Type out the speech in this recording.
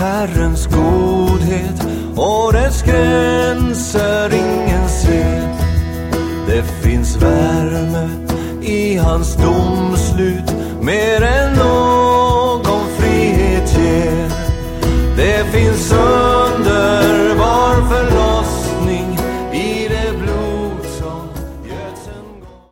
Herrens godhet och dess gränser ingen ser. Det finns värme i hans domslut, mer än någon frihet ger. Det finns